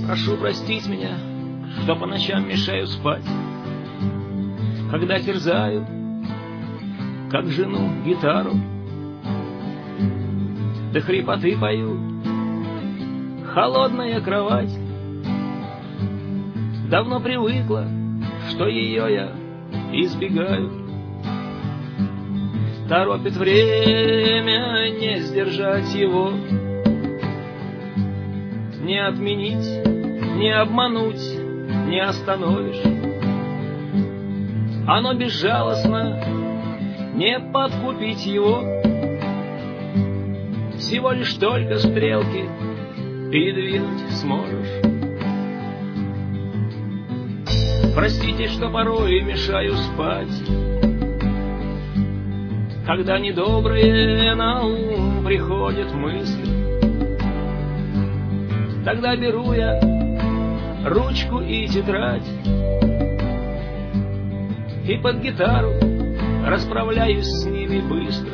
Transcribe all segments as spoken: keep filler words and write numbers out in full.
Прошу простить меня, что по ночам мешаю спать, когда терзаю, как жену, гитару, до хрипоты пою. Холодная кровать давно привыкла, что ее я избегаю. Торопит время, не сдержать его, не отменить, не обмануть, не остановишь. Оно безжалостно, не подкупить его. Всего лишь только стрелки передвинуть сможешь. Простите, что порой мешаю спать, когда недобрые на ум приходят мысли. Тогда беру я ручку и тетрадь и под гитару расправляюсь с ними быстро.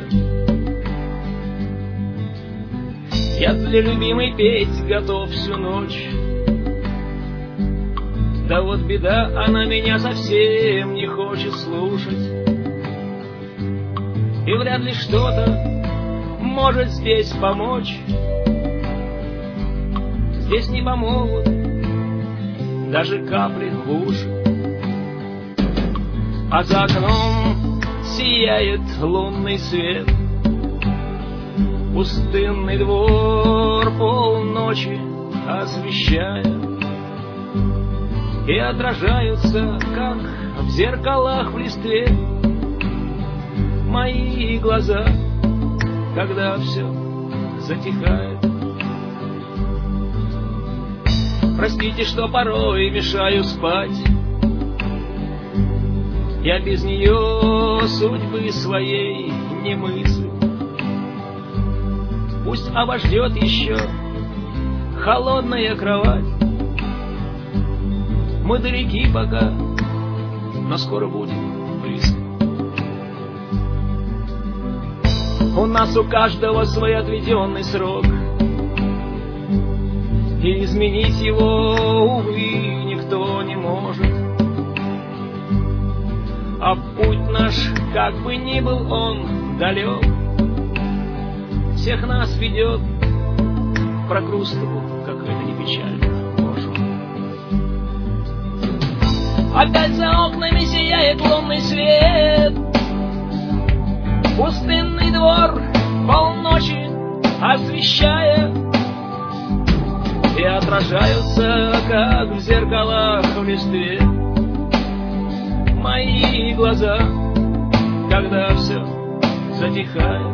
Я для любимой петь готов всю ночь. Да вот беда, она меня совсем не хочет слушать. И вряд ли что-то может здесь помочь. Здесь не помогут даже капли в уши. А за окном сияет лунный свет. Пустынный двор полночи освещая, и отражаются, как в зеркалах в листве, мои глаза, когда все затихает. Простите, что порой мешаю спать, я без нее судьбы своей не мыслю. Пусть обождет еще холодная кровать. Мы далеки пока, но скоро будем близко. У нас у каждого свой отведенный срок, и изменить его, увы, никто не может. А путь наш, как бы ни был он далек, всех нас ведет к Прокрустову, как это не печально, Боже. Опять за окнами сияет лунный свет. Пустынный двор полночи освещая, и отражаются, как в зеркалах в листве, мои глаза, когда все затихает.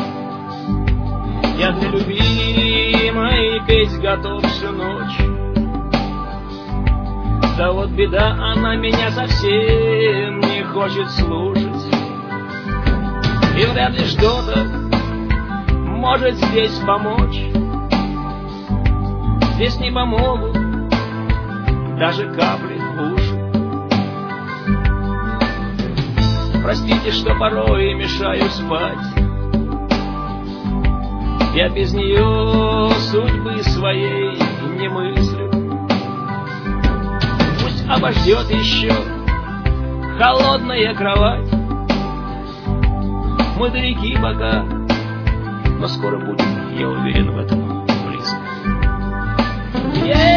Я для любимой петь готов всю ночь. Да вот беда, она меня совсем не хочет слушать. И вряд ли что-то может здесь помочь. Здесь не помогут даже капли в уши. Простите, что порой мешаю спать, я без нее судьбы своей не мыслю. Пусть обождет еще холодная кровать. Мы далеки пока, но скоро будем, я уверен в этом, близко. Yeah!